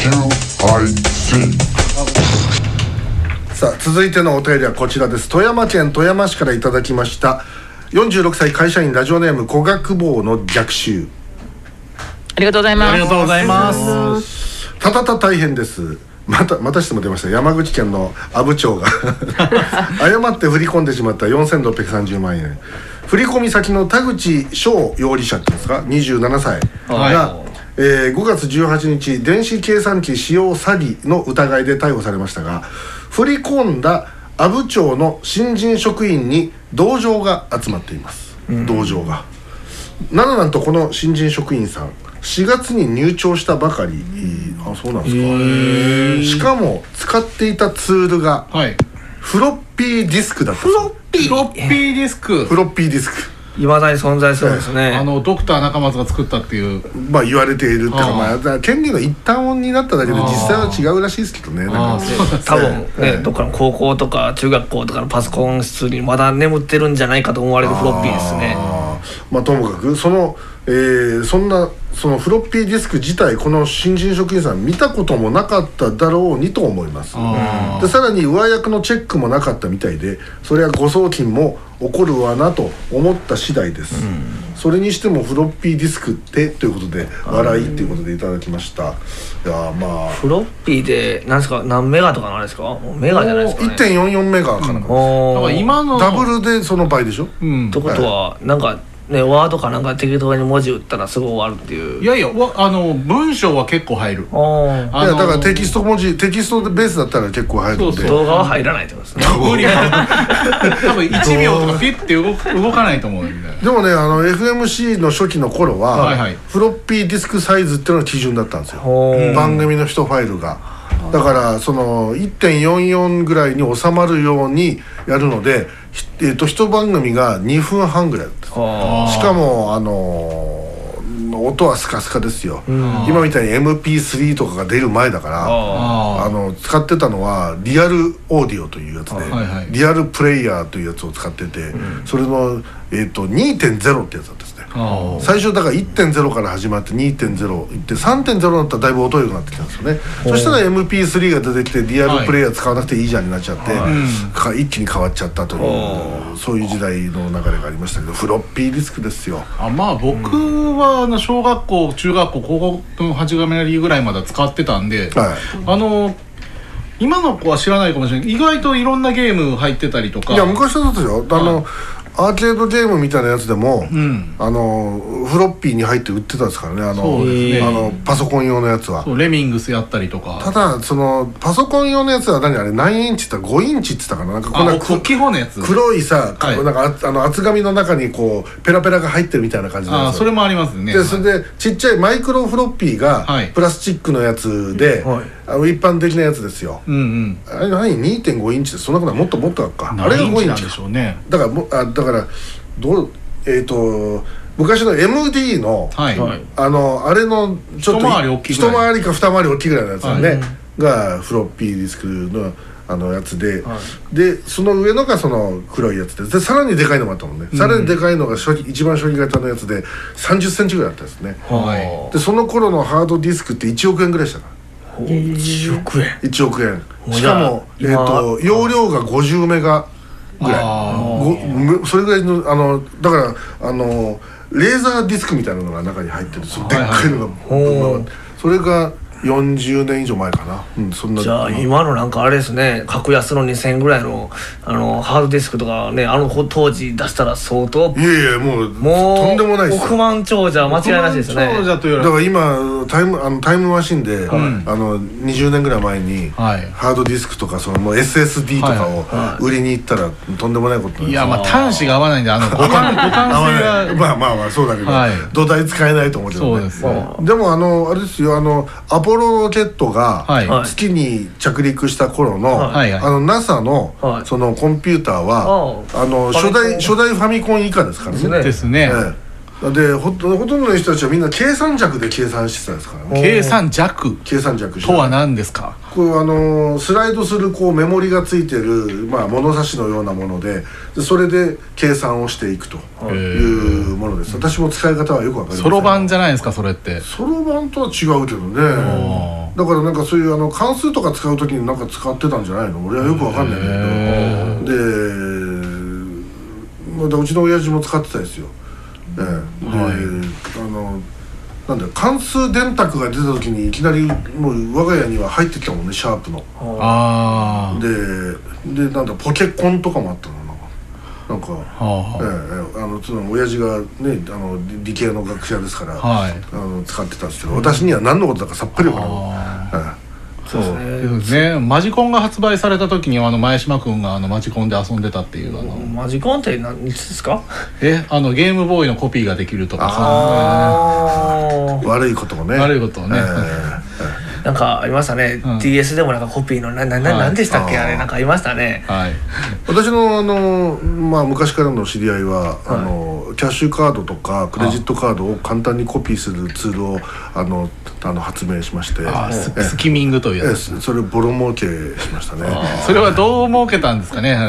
さあ続いてのお便りはこちらです。富山県富山市からいただきました。46歳会社員ラジオネーム古学坊の逆襲。 ありがとうございます。 ありがとうございます。 たたた大変です。またしても出ました。山口県の阿武町が誤って振り込んでしまった4630万円。振込先の田口翔容疑者っていうんですか、27歳が、5月18日電子計算機使用詐欺の疑いで逮捕されましたが、振り込んだ阿武町の新人職員に同情が集まっています。同情がなんとこの新人職員さん4月に入庁したばかり。あ、そうなんですか。しかも使っていたツールがフロッピーディスクだった。 フロッピーディスク。 フロッピーディスクいまだに存在するんですね。 ドクター中松が作ったっていう、 言われているっていうか、権利の一端を担っただけで実際は違うらしいですけどね。 多分ね、どっかの高校とか中学校とかのパソコン室にまだ眠ってるんじゃないかと思われるフロッピーですね。 ともかくそのフロッピーディスク自体この新人職員さん見たこともなかっただろうにと思います。でさらに上役のチェックもなかったみたいで、それは誤送金も起こるわなと思った次第です。それにしてもフロッピーディスクってということで笑いっていうことでいただきました。いやフロッピーで何ですか、何メガとかなんですか。メガじゃないですかね。 1.44 メガかな。だから今のダブルでその倍でしょ。 ってことはなんかね、ワードかなんか適当に文字打ったらすぐ終わるっていう。 いやいや、文章は結構入る。 いやだからテキストベースだったら結構入るんで。 動画は入らないってことですね。 無理。多分1秒とかピッて動かないと思うんで。 でもね、FMC の初期の頃はフロッピーディスクサイズっていうのが基準だったんですよ、番組の1ファイルが。だからその 1.44 ぐらいに収まるようにやるので、1番組が2分半ぐらいだった。しかも音はスカスカですよ。今みたいに MP3 とかが出る前だから使ってたのはリアルオーディオというやつで、リアルプレイヤーというやつを使ってて、それの2.0 ってやつだったんですね。最初だから 1.0 から始まって 2.0 いって 3.0 だったらだいぶ音良くなってきたんですよね。そしたら MP3 が出てきてリアルプレイヤー使わなくていいじゃんになっちゃって、一気に変わっちゃったという、そういう時代の流れがありましたけど、フロッピーディスクですよ。 僕は小学校中学校高校の8画面ぐらいまで使ってたんで、今の子は知らないかもしれない。意外といろんなゲーム入ってたりとか。 いや昔だったよ。アーケードゲームみたいなやつでも、フロッピーに入って売ってたんですからね。パソコン用のやつは。 レミングスやったりとか。 ただそのパソコン用のやつは何インチって言ったら5インチって言ったかな。なんかこんな大きい方のやつ。 黒いさ、なんか厚紙の中にこうペラペラが入ってるみたいな感じのやつ。 それもありますね。 でそれでちっちゃいマイクロフロッピーがプラスチックのやつで、一般的なやつですよ。あれ2.5 インチでそんなことはもっとか。あれが5インチなんでしょうね。だから昔の MD のあれのちょっと一回りか二回り大きいぐらいのやつねがフロッピーディスクのやつで、でその上のがその黒いやつで、さらにでかいのもあったもんね。さらにでかいのが一番初期型のやつで30センチぐらいあったんですね。でその頃のハードディスクって1億円ぐらいしたから。 1億円。 1億円。しかも容量が50メガぐらい。それぐらいのだからレーザーディスクみたいなのが中に入ってる、そのでっかいのが、それが40年以上前かな。そんな。 じゃあ今のなんかあれですね、格安の2000円ぐらいのハードディスクとかね、当時出したら相当。 いやいやもうとんでもないですよ。 億万長者間違いなしですね。 だから今タイムマシンで20年ぐらい前にハードディスクとかもう SSD とかを売りに行ったらとんでもないことになる。 いや端子が合わないんで互換性がまあそうだけど土台使えないと思うけどね。でもあれですよ、アポロロケットが月に着陸した頃のNASA のそのコンピューターは初代ファミコン以下ですからね。 ですね。 でほとんどの人たちはみんな計算尺で計算してたんですからね。 計算尺とは何ですか。 こうスライドするメモリがついてる物差しのようなもので、それで計算をしていくというものです。私も使い方はよくわかりません。 そろばんじゃないですかそれって。 そろばんとは違うけどね。 だからなんかそういう関数とか使う時になんか使ってたんじゃないの？俺はよくわかんないんだけど、で、まだうちの親父も使ってたですよ。で、なんだよ、関数電卓が出た時にいきなりもう我が家には入ってきたもんね、シャープの。でなんだポケコンとかもあったのなんかその親父がね理系の学者ですから、使ってたんですけど、私には何のことだかさっぱり分からない。 そうですね。マジコンが発売された時に前島君がマジコンで遊んでたっていうマジコンって何ですか？ ゲームボーイのコピーができるとか悪いことをねなんかありましたね、DS でもなんかコピーの何でしたっけ、あれなんかありましたね。 私の昔からの知り合いはキャッシュカードとかクレジットカードを簡単にコピーするツールを発明しまして、 スキミングというやつ、 それボロ儲けしましたね。 それはどう儲けたんですかね？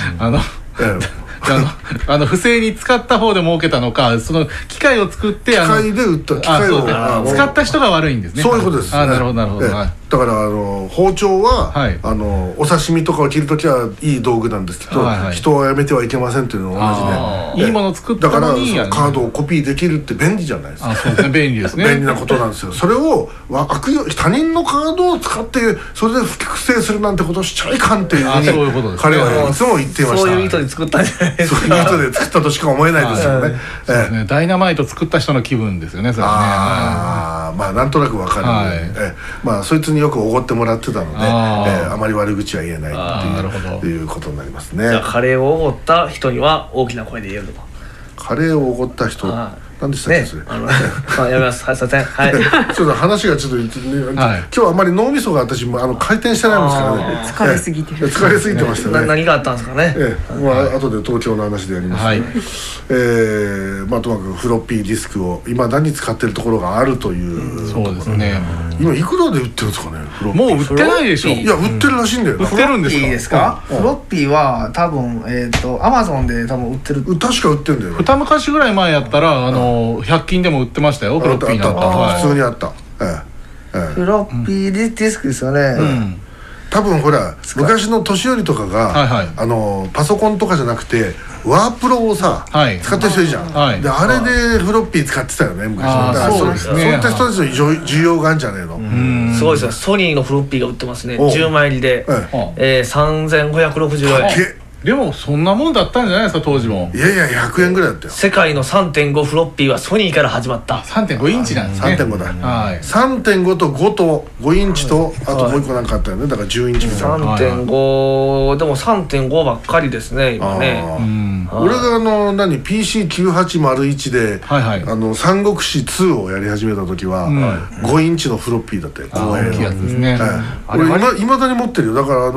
不正に使った方で儲けたのか、その機械を作って機械で売った機械を使った人が悪いんですね。 そういうことです。 なるほどなるほど。 だから包丁はお刺身とかを切るときはいい道具なんですけど、人をやめてはいけませんっていうのと同じで、 いいものを作ったのにだからカードをコピーできるって便利じゃないですか。 そうですね、便利ですね。 便利なことなんですよ。それを他人のカードを使ってそれで不正するなんてことをしちゃいかんっていうふうに彼はいつも言っていました。 そういう意図で作ったんじゃないですか。 そういう意図で作ったとしか思えないですよね。 ダイナマイト作った人の気分ですよね、それはね。 なんとなくわかる。そいつによくおごってもらってたので、あまり悪口は言えないっていうことになりますね。 じゃあカレーをおごった人には大きな声で言えると。 カレーをおごった人、何でしたっけそれ。 やめます。はい、すいません。はい。 ちょっと話がちょっと今日あんまり脳みそが私も回転してないですからね。 疲れすぎてる。 疲れすぎてましたね。 何があったんですかね。 後で東京の話でやります。ともかくフロッピーディスクを今何使ってるところがあるという。 そうですね。 今いくらで売ってるんですかね。 もう売ってないでしょ。 いや売ってるらしいんだよ。 売ってるんですか。 フロッピーは多分Amazon で多分売ってる。 確か売ってるんだよ。 二昔ぐらい前やったら100均でも売ってましたよ、フロッピーなんか。 普通にあった。 フロッピーディスクですよね。 多分ほら昔の年寄りとかがパソコンとかじゃなくてワープロをさ使ってる人いるじゃん。であれでフロッピー使ってたよね昔。そういった人たちの需要があるんじゃねえの。 すごいですよ。ソニーのフロッピーが売ってますね。10枚入りで3560円。 でもそんなもんだったんじゃないですか当時も。 いやいや100円ぐらいだったよ。 世界の 3.5 フロッピーはソニーから始まった。 3.5 インチなんですね。 3.5だ。3.5 と5と5インチとあともう一個なんかあったよね。だから10インチみたいな。 3.5 でも 3.5 ばっかりですね今ね。 俺がPC9801 で三国志2をやり始めた時は5インチのフロッピーだったよ。 大きいやつですね。 俺いまだに持ってるよ。だから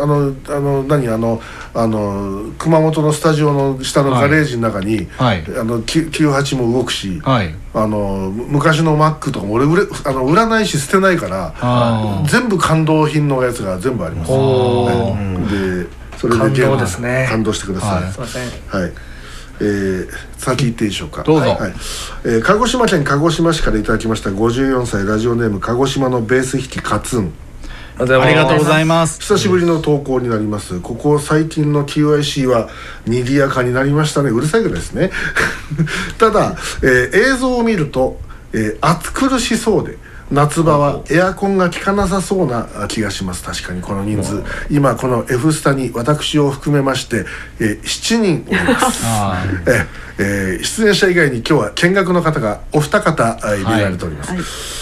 熊本のスタジオの下のガレージの中に98も動くし、昔の Mac とかも俺売らないし捨てないから全部感動品のやつが全部あります。でそれでゲーム感動してください。 すいません。 はい。先言っていいでしょうか。 どうぞ。 鹿児島県鹿児島市からいただきました54歳ラジオネーム鹿児島のベース弾きカツン。 ありがとうございます。 久しぶりの投稿になります。ここ最近の QIC は賑やかになりましたね。うるさいぐらいですね。ただ、映像を見ると、暑苦しそうで夏場はエアコンが効かなさそうな気がします。確かにこの人数、今この F スタに私を含めまして、7人おります。出演者以外に今日は見学の方がお二方入れられております。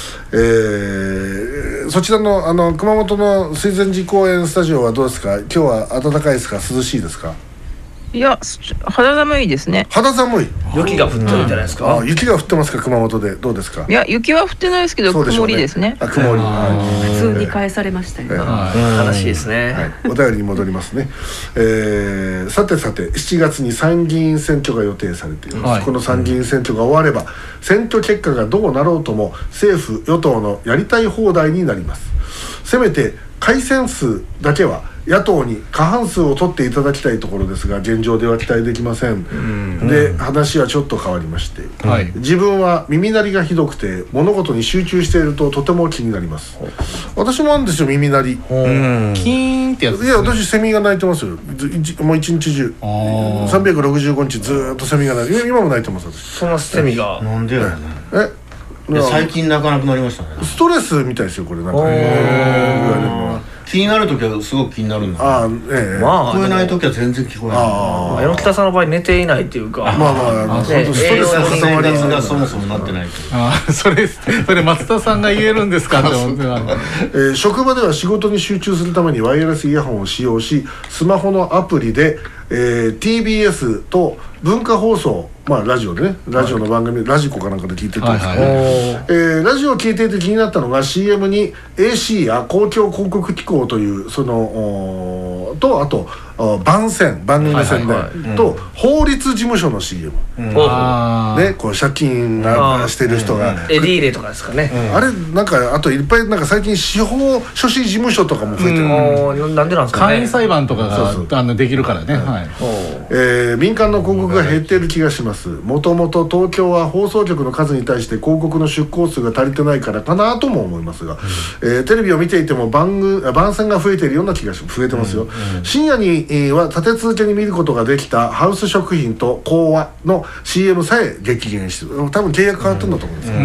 そちらの熊本の水前寺公園スタジオはどうですか。今日は暖かいですか、涼しいですか。 いや、肌寒いですね。 肌寒い。 雪が降ってるんじゃないですか。 雪が降ってますか、熊本で。どうですか。 いや、雪は降ってないですけど、曇りですね。 曇り。 普通に返されましたよ。 悲しいですね。 お便りに戻りますね。さて7月に参議院選挙が予定されています。この参議院選挙が終われば選挙結果がどうなろうとも政府与党のやりたい放題になります。せめて改選数だけは野党に過半数を取っていただきたいところですが現状では期待できません。で話はちょっと変わりまして、自分は耳鳴りがひどくて物事に集中しているととても気になります。私もあるんですよ、耳鳴り。キーンってやつですね。 いや私セミが鳴いてますよ。もう一日中365日ずっとセミが鳴いて、今も鳴いてます。 そのセミがなんでやねん。最近鳴かなくなりましたね。 ストレスみたいですよこれ。なんか気になるときはすごく気になるんだ。聞こえないときは全然聞こえない。 榎北さんの場合寝ていないっていうか、 ストレスの生活がそもそもなってない。 それ松田さんが言えるんですかって思って職場では仕事に集中するためにワイヤレスイヤホンを使用し、スマホのアプリで、TBS と文化放送、ラジオでね、ラジオの番組、ラジコかなんかで聞いてたんですけど、ラジオを聞いていて気になったのが CM に AC や公共広告機構というそのと、あと番組の宣伝と法律事務所の CM ね、こう借金してる人がエディーレとかですかね。 あれなんかあといっぱいなんか最近司法書士事務所とかも増えてる。 なんでなんですかね。 簡易裁判とかができるからね。 民間の広告が減っている気がします。もともと東京は放送局の数に対して広告の出稿数が足りてないからかなとも思いますが、テレビを見ていても番宣が増えているような気が増えてますよ。深夜には立て続けに見ることができたハウス食品と講和の CM さえ激減して、多分契約変わってるんだと思うんです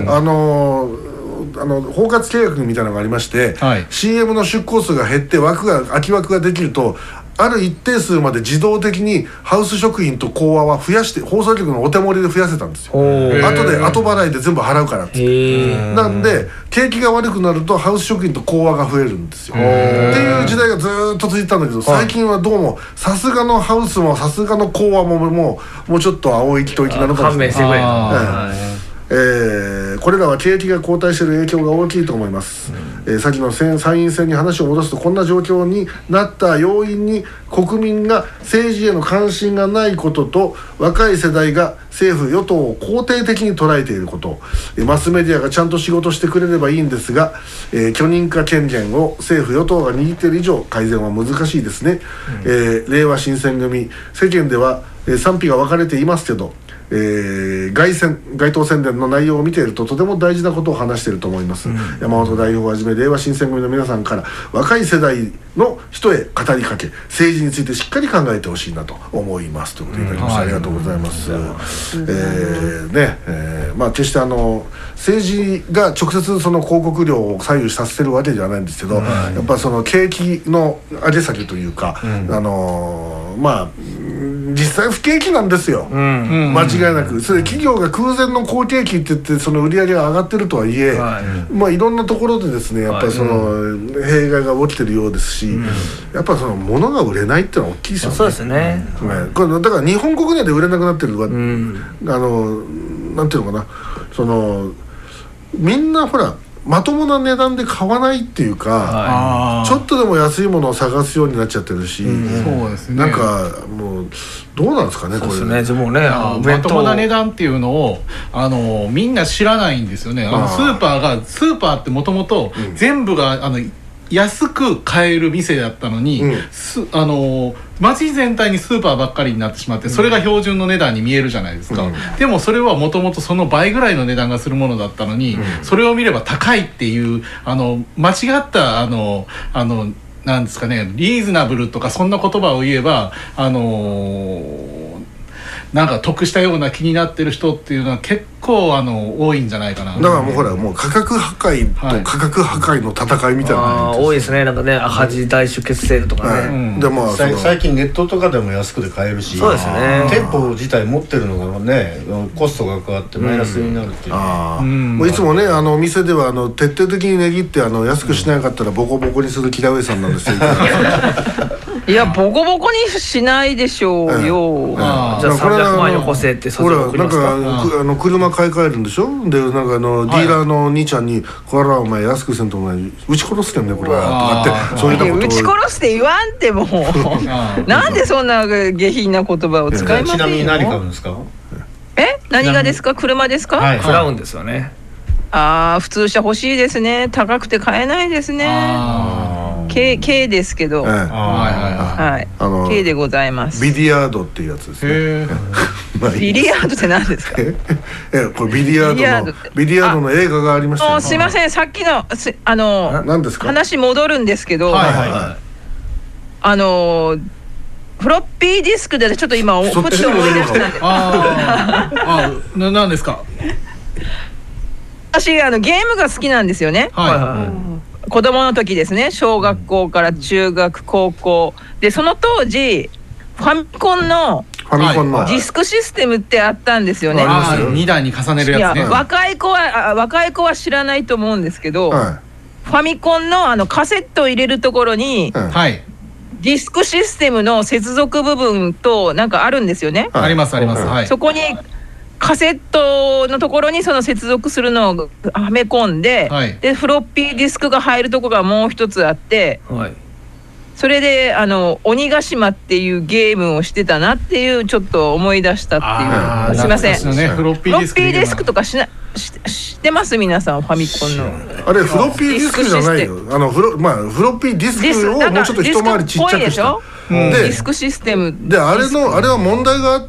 よ。包括契約みたいなのがありまして、CM の出稿数が減って空き枠ができると、ある一定数まで自動的にハウス食品と講和は増やして、放送局のお手盛りで増やせたんですよ。後払いで全部払うからって。なんで景気が悪くなるとハウス食品と講和が増えるんですよっていう時代がずっと続いてたんだけど、最近はどうもさすがのハウスもさすがの講和ももうちょっと青い一息なのかもしれない。 勘弁してくれ。 これらは景気が後退している影響が大きいと思います。先の参院選に話を戻すと、こんな状況になった要因に国民が政治への関心がないことと、若い世代が政府与党を肯定的に捉えていること、マスメディアがちゃんと仕事してくれればいいんですが、許認可権限を政府与党が握っている以上改善は難しいですね。令和新選組、世間では賛否が分かれていますけど、街頭宣伝の内容を見ているととても大事なことを話していると思います。山本代表をはじめ令和新選組の皆さんから若い世代の人へ語りかけ、政治についてしっかり考えてほしいなと思いますということでいただきました。ありがとうございます。決して政治が直接その広告料を左右させるわけではないんですけど、やっぱその景気の上げ下げというか、実際不景気なんですよ、間違いなく。それ企業が空前の好景気って言ってその売り上げが上がってるとはいえ、いろんなところでですね、やっぱりその弊害が起きてるようですし、やっぱその物が売れないってのは大きいですよね。 そうですね。 これだから日本国内で売れなくなってるのは、なんていうのかな、そのみんなほらまともな値段で買わないっていうか、ちょっとでも安いものを探すようになっちゃってるし、なんかもうどうなんですかね、これね。 でもね、まともな値段っていうのをみんな知らないんですよね。スーパーってもともと全部が安く買える店だったのに、街全体にスーパーばっかりになってしまって、それが標準の値段に見えるじゃないですか。でもそれはもともとその倍ぐらいの値段がするものだったのに、それを見れば高いっていう間違ったなんですかね、リーズナブルとかそんな言葉を言えばなんか得したような気になってる人っていうのは結構多いんじゃないかな。 だからもうほら、もう価格破壊と価格破壊の戦いみたいな、 多いですね。なんかね、赤字大集結セールとかね。 でも最近ネットとかでも安くで買えるし、 そうですね。 店舗自体持ってるのがね、コストがかかってマイナスになるっていう。 もういつもね、店では徹底的に値切って安くしなかったらボコボコにするキラウエさんなんですよ。 いや、ボコボコにしないでしょうよ。 じゃあ300万円よこせってそっち送りますか。 なんか車買い替えるんでしょ。でなんかディーラーの兄ちゃんに「これはお前安くせんとお前撃ち殺すけんねこれは」とかって、そういうことを撃ち殺して言わんってもなんでそんな下品な言葉を使いませんよ。 ちなみに何買うんですか。 何がですか。車ですか。 クラウンですよね。 普通車欲しいですね。高くて買えないですね。 K ですけど、はい、K でございます。 ビリヤードっていうやつですね。 ビリヤードって何ですか？ これビリヤードの映画がありました。 すいません、さっきの何ですか？ 話戻るんですけど、フロッピーディスクでちょっと今ふっと思い出したんで。 何ですか？ 私ゲームが好きなんですよね。子供の時ですね、小学校から中学高校で、その当時ファミコンのディスクシステムってあったんですよね。 2台に重ねるやつね。 若い子は知らないと思うんですけど、ファミコンのカセットを入れるところに、ディスクシステムの接続部分となんかあるんですよね。 ありますあります。 そこにカセットのところにその接続するのをはめ込んで、でフロッピーディスクが入るところがもう一つあって、それで鬼ヶ島っていうゲームをしてたなっていうちょっと思い出したっていう。すいません。 フロッピーディスクとか知ってます皆さん？ファミコンのあれフロッピーディスクじゃないよ。フロッピーディスクをもうちょっと一回りちっちゃくしたディスクシステムで、あれは問題があって、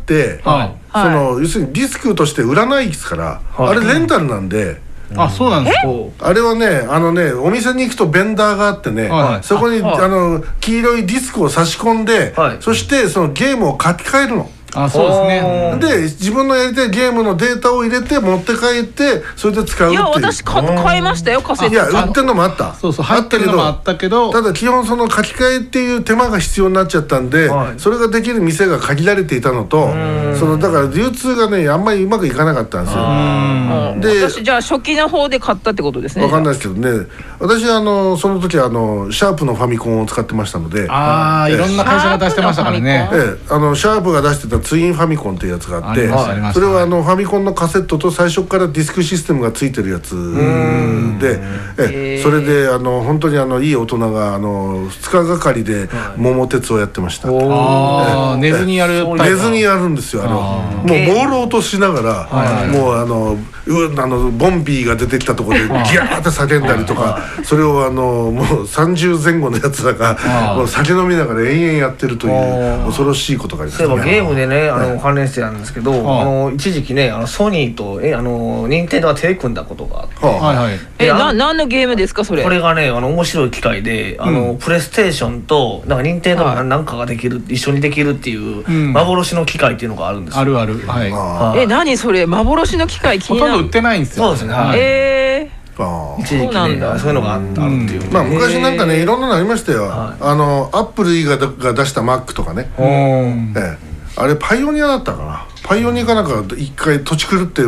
要するにディスクとして売らないですから、あれレンタルなんで。 そうなんですか。 あれはね、お店に行くとベンダーがあってね、そこに黄色いディスクを差し込んで、そしてそのゲームを書き換えるの。 そうですね。 で自分のやりたいゲームのデータを入れて持って帰ってそれで使うっていう。 いや私買いましたよ、カセット。 いや売ってんのもあった。 入ってるのもあったけど、 ただ基本その書き換えっていう手間が必要になっちゃったんで、それができる店が限られていたのと、だから流通がねあんまりうまくいかなかったんですよ。 で私じゃあ初期の方で買ったってことですね。 わかんないですけどね、私その時シャープのファミコンを使ってましたので、 いろんな会社が出してましたからね。 シャープが出してたツインファミコンっていうやつがあって、それはファミコンのカセットと最初からディスクシステムがついてるやつで、それで本当にいい大人が2日がかりで桃鉄をやってました。 寝ずにやる寝ずにやるんですよ。もうボールを落としながら、もうボンビーが出てきたところでギャーって叫んだりとか、それをもう30前後のやつらがもう酒飲みながら延々やってるという恐ろしいことがありましたね。 ゲームでね関連してなんですけど、一時期ねソニーと任天堂が手を組んだことがあって、 何のゲームですかそれ？ これがね面白い機械でプレイステーションとなんか任天堂なんかができる、一緒にできるっていう幻の機械っていうのがあるんですよ。 あるある。 何それ幻の機械？ ほとんど売ってないんですよ。 そうですね。一時期ねそういうのがあるっていう。 昔なんかねいろんなのありましたよ。アップルが出した Mac とかね。あれパイオニアだったかな。パイオニアかなんか一回土地狂って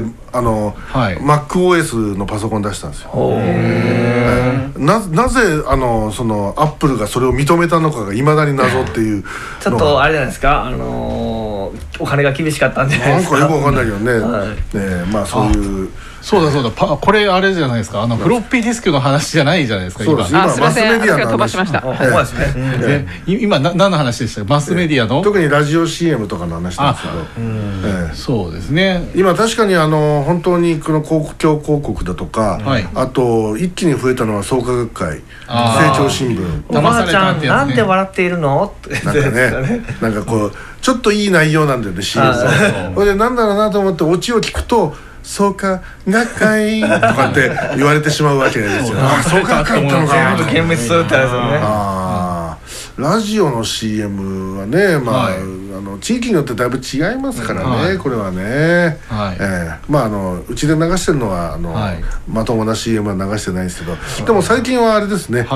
MacOS のパソコン出したんですよ。なぜそのアップルがそれを認めたのかがいまだに謎っていう。 ちょっとあれじゃないですか、お金が厳しかったんじゃないですか。 なんかよくわかんないけどね。まあそういう。 そうだこれあれじゃないですか、フロッピーディスクの話じゃないじゃないですか。 今すいません、 マスメディアの飛ばしました。 今何の話でしたか？マスメディアの特にラジオ CM とかの話なんですけど、 そうですね。 今確かに本当にこの公共広告だとか、あと一気に増えたのは創価学会、成長新聞。 おばあちゃんなんて笑っているの？ なんかね、なんかこうちょっといい内容なんだよね CM。それでなんだろうなと思ってオチを聞くと。創価学会とかって言われてしまうわけですよ。創価学会ってのか。 全部見滅するってあれですよね。 ラジオの CM はね、地域によってだいぶ違いますからね、これはね。うちで流してるのはまともな CM は流してないんですけど、でも最近はあれですね。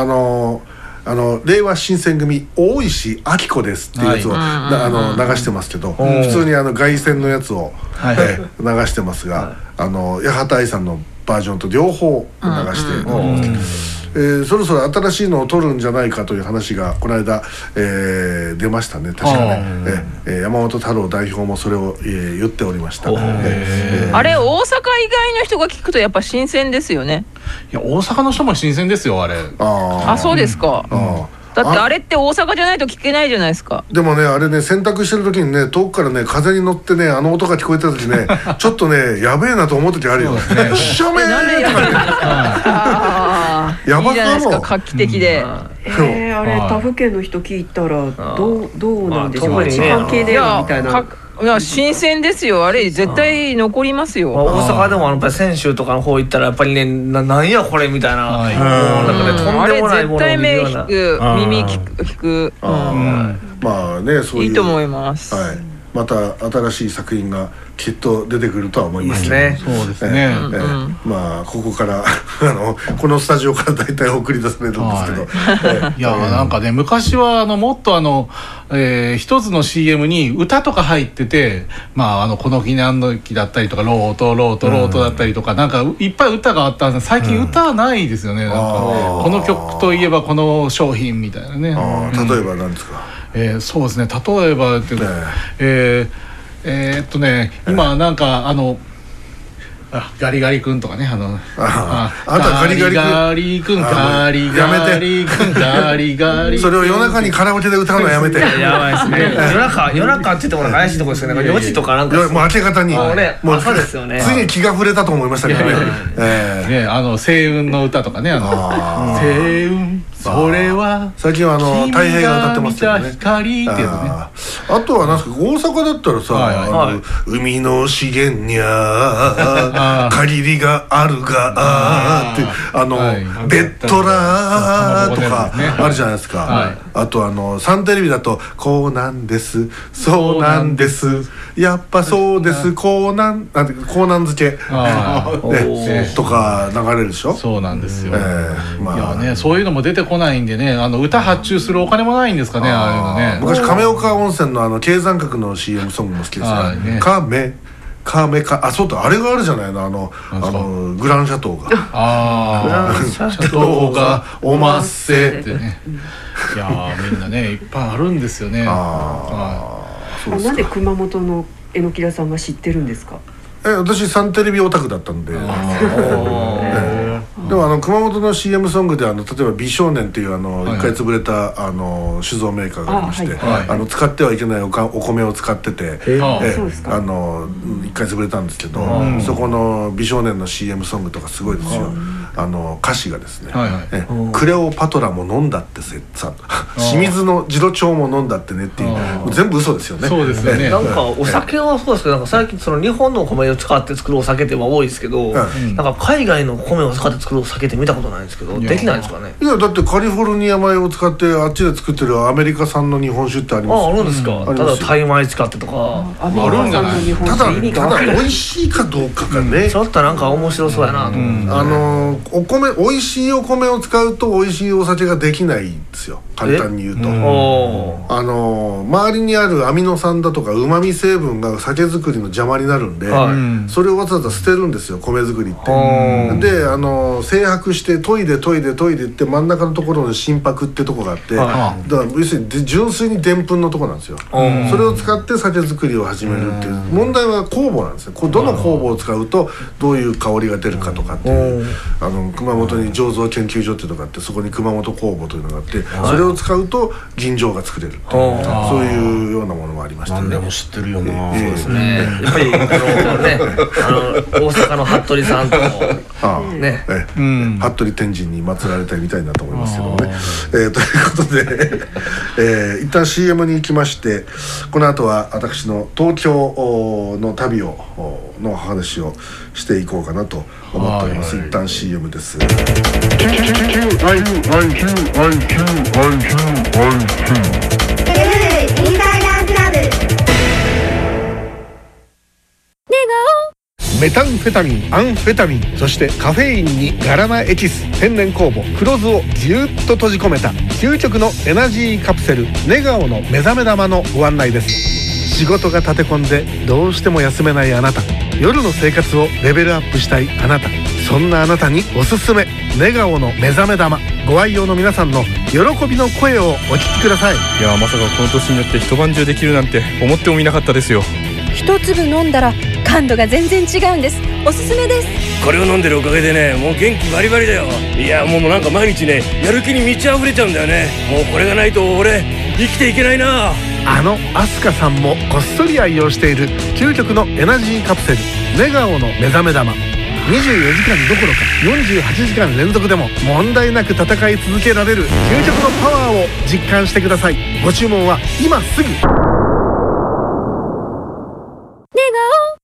令和新選組大石明子ですっていうやつを流してますけど、普通に凱旋のやつを流してますが、八幡愛さんのバージョンと両方流してそろそろ新しいのを撮るんじゃないかという話がこの間出ましたね。確かね山本太郎代表もそれを言っておりました。 あれ大阪以外の人が聞くとやっぱ新鮮ですよね。 いや大阪の人も新鮮ですよあれ。 そうですか。だってあれって大阪じゃないと聞けないじゃないですか。 でもねあれね洗濯してる時にね遠くからね風に乗ってね音が聞こえた時ねちょっとねやべえなと思う時あるよ。しゃべーとかいいじゃないですか、画期的で。 あれ他府県の人聞いたらどうなんでしょう。関係でみたいな。 いや新鮮ですよ。あれ絶対残りますよ。 大阪でもやっぱり泉州とかの方行ったらやっぱりね、なんやこれみたいな、もうなんかね、とんでもないものを見るような。 あれ絶対目引く、耳引く。 まあね、そういういいと思います。 また新しい作品がきっと出てくるとは思いますね。そうですね。 まあここからこのスタジオから大体送り出されるんですけど、 いやなんかね、昔はもっと一つの CM に歌とか入ってて、まあこの木何の木だったりとか、ロートだったりとか、なんかいっぱい歌があったんです。最近歌はないですよね。なんかこの曲といえばこの商品みたいなね。 例えば何ですか。 そうですね、例えばって今なんかガリガリ君とかね、 あなたガリガリ君ガリガリ君ガリガリ、 それを夜中にカラオケで歌うのやめて。 やばいですね。夜中って言っても怪しいとこですよね。4時とかなんかもう明け方にもう朝ですよね。 ついに気が触れたと思いましたけどね。 星雲の歌とかね、星雲それは最近は太平が歌ってますよね。 光ってやつね。 あとはなんか大阪だったらさ、海の資源にゃ限りがあるがってベッドラーとかあるじゃないですか。あとサンテレビだとこうなんですそうなんですやっぱそうですこうなん漬けとか流れるでしょ。 そうなんですよ。いやね、そういうのも出てこないんでね、歌発注するお金もないんですかね、ああいうのね。 昔亀岡温泉の経山閣の CM ソングも好きですね。そうだ、あれがあるじゃないの、グランシャトーが。 グランシャトーがおまっせってね。いやみんなねいっぱいあるんですよね。 なんで熊本の榎田さんが知ってるんですか。 私サンテレビオタクだったんで。でも熊本の CM ソングで例えば美少年っていう一回潰れた酒造メーカーがありまして、使ってはいけないお米を使ってて一回潰れたんですけど、そこの美少年の CM ソングとかすごいですよ。歌詞がですね「クレオパトラも飲んだってさ清水の次郎長も飲んだってね」っていう全部嘘ですよね。 そうですよね。 なんかお酒はそうですけど、なんか最近日本のお米を使って作るお酒って多いですけど、なんか海外の米を使って作るお酒って見たことないんですけど、できないんですかね。 いやだってカリフォルニア米を使ってあっちで作ってるアメリカ産の日本酒ってありますよ。 あるんですか。ただタイ米使ってとかあるんじゃない。 ただ美味しいかどうかがね、 ちょっとなんか面白そうやなと思って。お米、美味しいお米を使うと美味しいお酒ができないんですよ、簡単に言うと。周りにあるアミノ酸だとかうまみ成分が酒造りの邪魔になるんで、それをわざわざ捨てるんですよ、米作りって。で精白して研いでって真ん中のところの心拍ってとこがあって、だから要するに純粋にでんぷんのとこなんですよ。それを使って酒造りを始めるっていう。問題は酵母なんですよ。どの酵母を使うとどういう香りが出るかとかっていう、熊本に醸造研究所っていうのがあって、そこに熊本酵母というのがあって、それを使うと吟醸が作れるっていう、そういうようなものもありましたね。 何でも知ってるよな。 そうですね。やっぱり大阪の服部さんとね、 服部天神に祀られたいみたいなと思いますけどね。ということで、一旦 CM に行きまして、この後は私の東京の旅の話をしていこうかなと思っております。一旦 CM です。メタンフェタミン、アンフェタミン、そしてカフェインにガラナエキス、天然酵母黒酢をぎゅっと閉じ込めた究極のエナジーカプセルネガオの目覚め玉のご案内です。仕事が立て込んでどうしても休めないあなた、夜の生活をレベルアップしたいあなた、そんなあなたにおすすめネガオの目覚め玉。ご愛用の皆さんの喜びの声をお聞きください。 いやまさかこの年になって一晩中できるなんて思ってもみなかったですよ。 一粒飲んだら感度が全然違うんです。おすすめです。 これを飲んでるおかげでね、もう元気バリバリだよ。いやもうなんか毎日ね、やる気に満ち溢れちゃうんだよね。もうこれがないと俺生きていけないな。 アスカさんもこっそり愛用している究極のエナジーカプセルネガオの目覚め玉。 24時間どころか48時間連続でも問題なく戦い続けられる究極のパワーを実感してください。ご注文は今すぐ。